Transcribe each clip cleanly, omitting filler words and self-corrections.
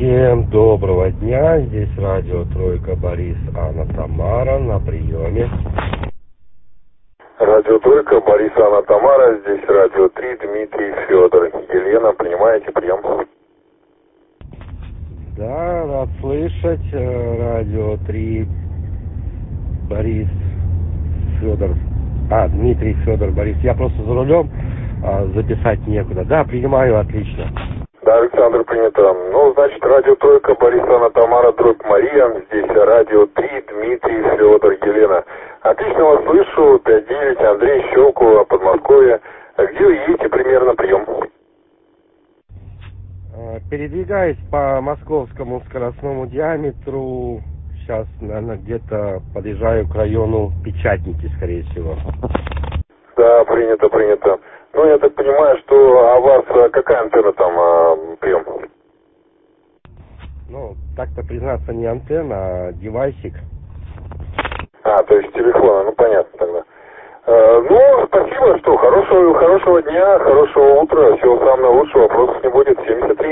Всем доброго дня, здесь радио Тройка, Борис, Анна, Тамара на приеме. Радио Тройка, Борис, Анна, Тамара, здесь радио 3, Дмитрий, Федор. Елена, принимаете прием? Да, рад слышать, радио 3, Борис, Федор. Дмитрий, Федор, Борис. Я просто за рулем, записать некуда. Да, принимаю, отлично. Да, Александр, принято. Ну, значит, радио Тройка, Борис, Анна, Тамара, дробь Мария. Здесь радио 3, Дмитрий, Федор, Елена. Отлично вас слышу. 5-9, Андрей, Щелково, Подмосковье. Где вы едете примерно прием? Передвигаюсь по московскому скоростному диаметру. Сейчас, наверное, где-то подъезжаю к району Печатники, скорее всего. Да, принято, принято. Ну, я так понимаю, что у вас какая антенна там прием? Ну, так-то признаться, не антенна, а девайсик. То есть телефона, ну понятно тогда. Ну, спасибо, что хорошего дня, хорошего утра, всего самого лучшего, вопросов не будет, 73.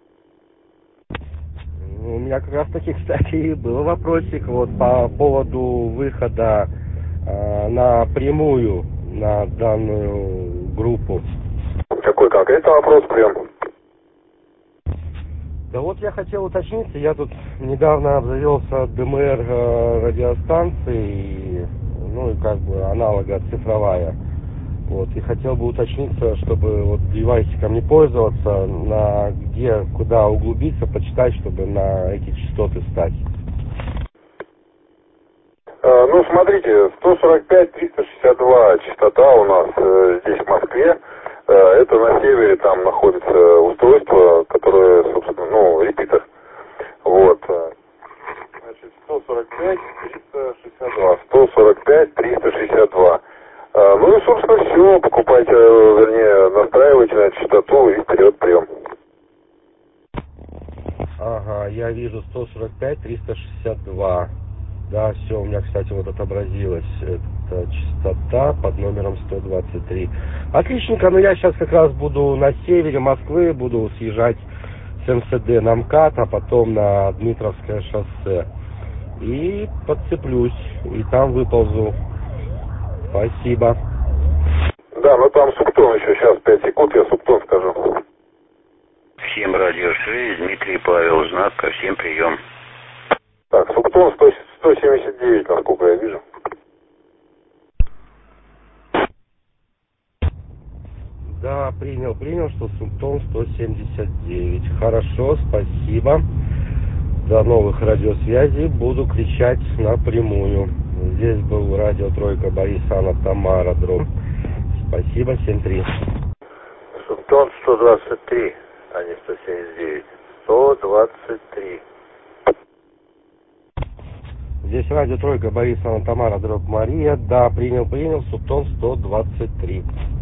У меня как раз таки, кстати, и был вопросик вот по поводу выхода напрямую на данную группу. Какой конкретный вопрос прием? Да вот я хотел уточниться, я тут недавно обзавелся ДМР радиостанцией, ну и как бы аналога цифровая. Вот, и хотел бы уточниться, чтобы вот девайсиком не пользоваться, на где, куда углубиться, почитать, чтобы на эти частоты стать. Ну, смотрите, 145-362 частота у нас здесь в Москве. Это на севере там находится устройство, которое, собственно, ну, репитер. Вот. Значит, 145-362. 145-362. Ну и, собственно, все. Покупайте, вернее, настраивайте на эту частоту и вперед прием. Ага, я вижу 145-362. Да, все, у меня, кстати, вот отобразилась эта частота под номером 123. Отличненько, но я сейчас как раз буду на севере Москвы, буду съезжать с МСД на МКАД, а потом на Дмитровское шоссе. И подцеплюсь, и там выползу. Спасибо. Да, ну там субтон еще, сейчас 5 секунд, я субтон скажу. Всем радио 6, Дмитрий Павел, знак, ко всем прием. Так, субтон 179, насколько я вижу. Да, принял, что субтон 179. Хорошо, спасибо. До новых радиосвязей, буду кричать напрямую. Здесь был радио Тройка, Борис, Анна, Тамара, дробь. Спасибо, 7-3. Субтон 123, а не 179. 123. Здесь радио Тройка, Борис, Анна, Тамара, дробь Мария. Да, принял, субтон 123.